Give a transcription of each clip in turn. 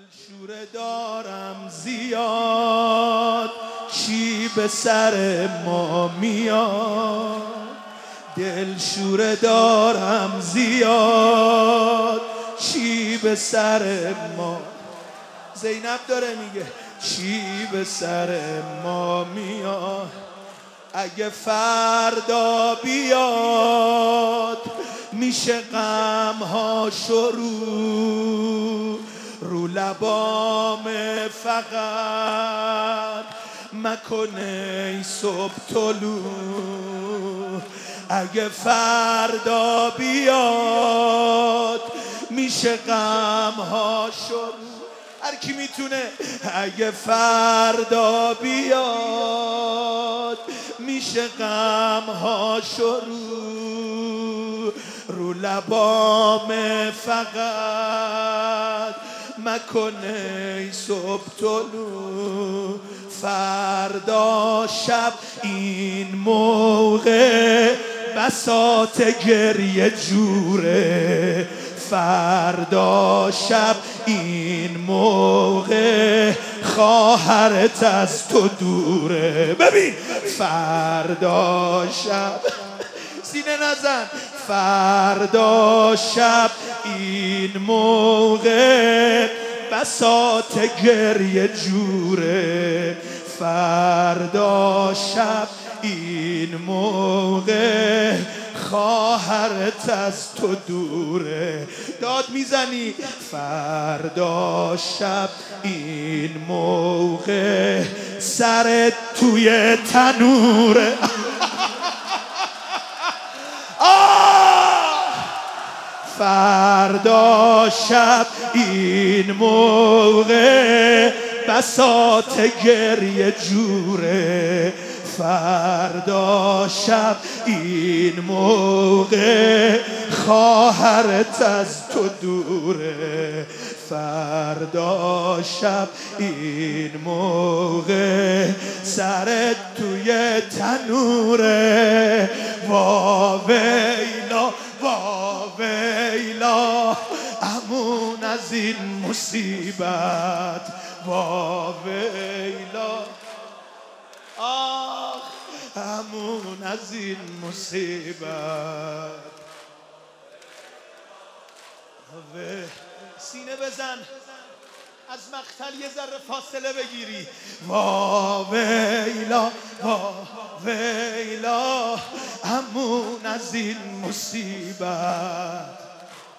دلشوره دارم زیاد، چی به سر ما میاد؟ دلشوره دارم زیاد، چی به سر ما؟ زینب داره میگه چی به سر ما میاد؟ اگه فردا بیاد میشه غم‌ها شروع، رو لبام فقط مکنه ای صبح طلوع. اگه فردا بیاد میشه غم‌ها شروع. هر کی میتونه اگه فردا بیاد میشه غم‌ها شروع، رو لبام فقط مکنه ای صبح طلوع. فردا شب این موقع بساط گریه جوره، فردا شب این موقع خواهرت از تو دوره. ببین فردا شب سینه نزن، فردا شب این موقع بساط گریه جوره، فردا شب این موقع خواهرت از تو دوره. داد میزنی فردا شب این موقع سرت توی تنوره. فردا شب این موقع بساط گریه جوره، فردا شب این موقع خواهرت از تو دوره، فردا شب این موقع سرت توی تنوره. واویلا واویلا امون از این مصیبت، واویلا آخ امون از این مصیبت. سینه بزن، از مقتل یه ذره فاصله بگیری. واویلا واویلا امون از این مصیبت.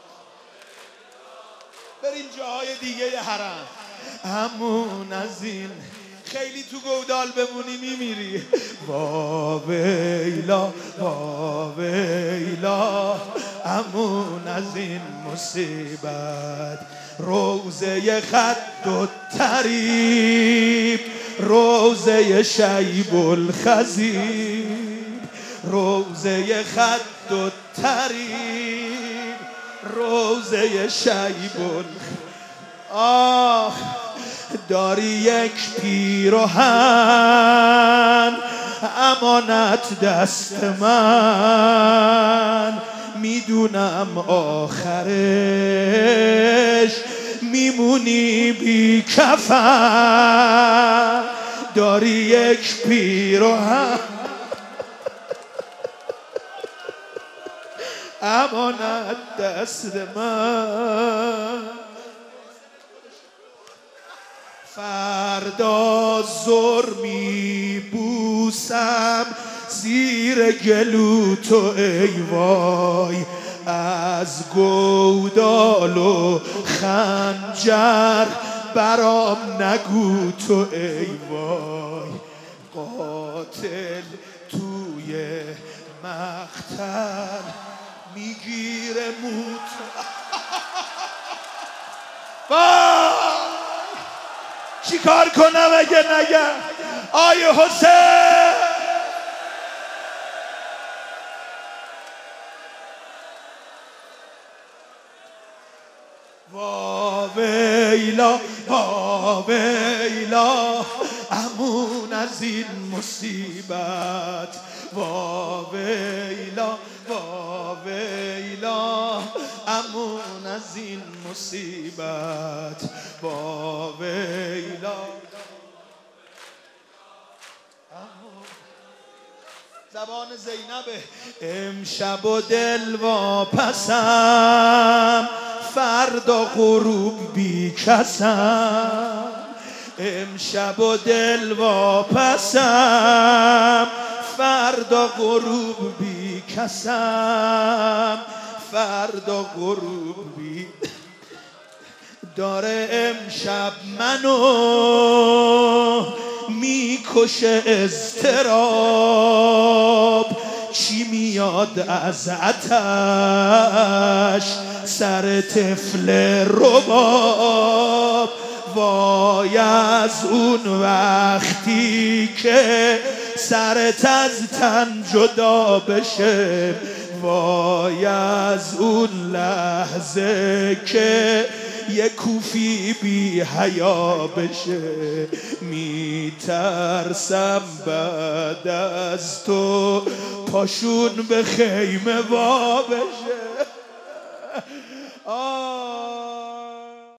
بریم جاهای دیگه حرم. امون از این، خیلی تو گودال بمونی میمیری. واویلا واویلا امون از این مصیبت. روزه خد و طریب، روزه شیب الخزیب، روزه خد و طریب، روزه شیب الخزیب. آه داری یک پیراهن امانت دست من، میدونم آخرش میمونی بی کفن. داری یک پیراهن امانت دست من، فردا زر میبوسم زیر گلو تو ای وای، از گودال و خنجر برام نگو تو ای وای. قاتل توی مقتل میگیره موت. چی کار کنم اگه نگم آیه حسین؟ واویلا واویلا امون از این مصیبت، واویلا واویلا امون از این مصیبت. با ویلا. زبان زینبه. امشب و دل واپسم، فردا غروب بی کسم. امشب و دل واپسم، فردا غروب بی کسم. فردا غروب بی داره امشب منو میکشه اضطراب. چی میاد از آتش سر طفل رباب. وای از اون وقتی که سرت از تن جدا بشه. وای از اون لحظه که یه کوفی بی حیا بشه. میترسم بعد از تو پاشون به خیمه وا بشه.